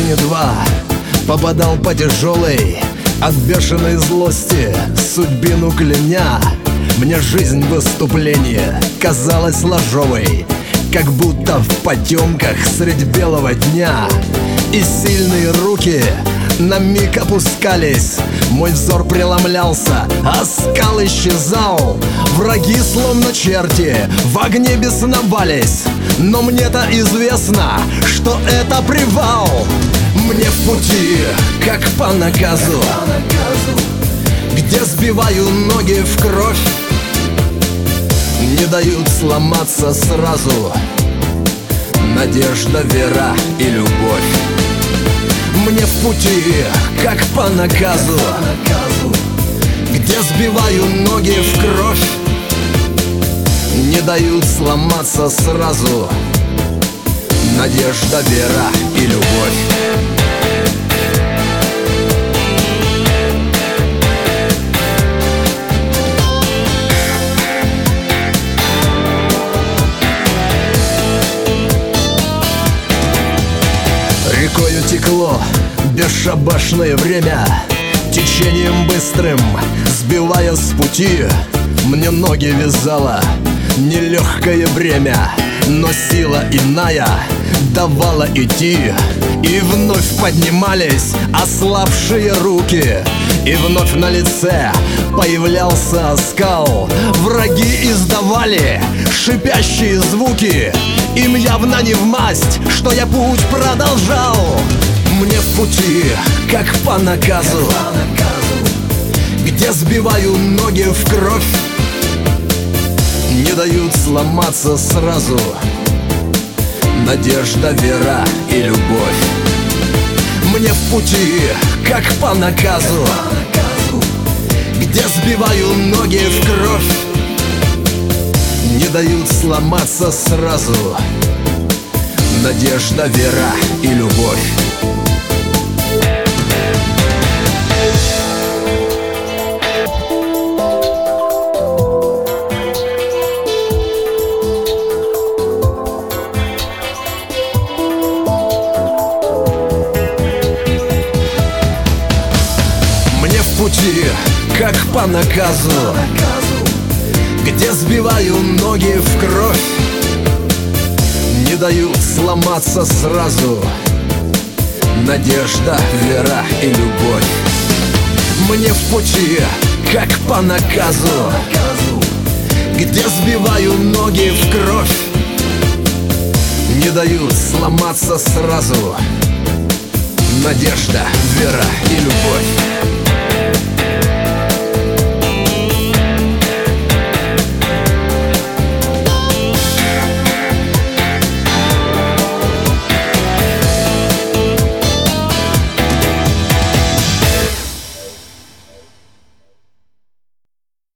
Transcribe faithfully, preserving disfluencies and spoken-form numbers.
не два попадал по тяжелой, от бешеной злости судьбину кляня. Мне жизнь выступления казалась ложовой, как будто в потемках средь белого дня. И сильные руки на миг опускались, мой взор преломлялся, а скал исчезал. Враги, словно черти, в огне бесновались, но мне-то известно, что это привал. Мне в пути, как по наказу, где сбиваю ноги в кровь, не дают сломаться сразу надежда, вера и любовь. Мне в пути, как по наказу, где сбиваю ноги в кровь, не дают сломаться сразу надежда, вера и любовь. Рекою текло бесшабашное время, течением быстрым сбивая с пути. Мне ноги вязало нелегкое бремя, но сила иная давала идти. И вновь поднимались ослабшие руки, и вновь на лице появлялся оскал. Враги издавали шипящие звуки, им явно не вмасть, что я путь продолжал. Мне в пути, как по наказу, где сбиваю ноги в кровь, не дают сломаться сразу надежда, вера и любовь. Мне в пути, как по наказу, где сбиваю ноги в кровь, не дают сломаться сразу надежда, вера и любовь. Пути, как по наказу, где сбиваю ноги в кровь, не дают сломаться сразу надежда, вера и любовь. Мне в пути, как по наказу, где сбиваю ноги в кровь, не дают сломаться сразу надежда, вера и любовь.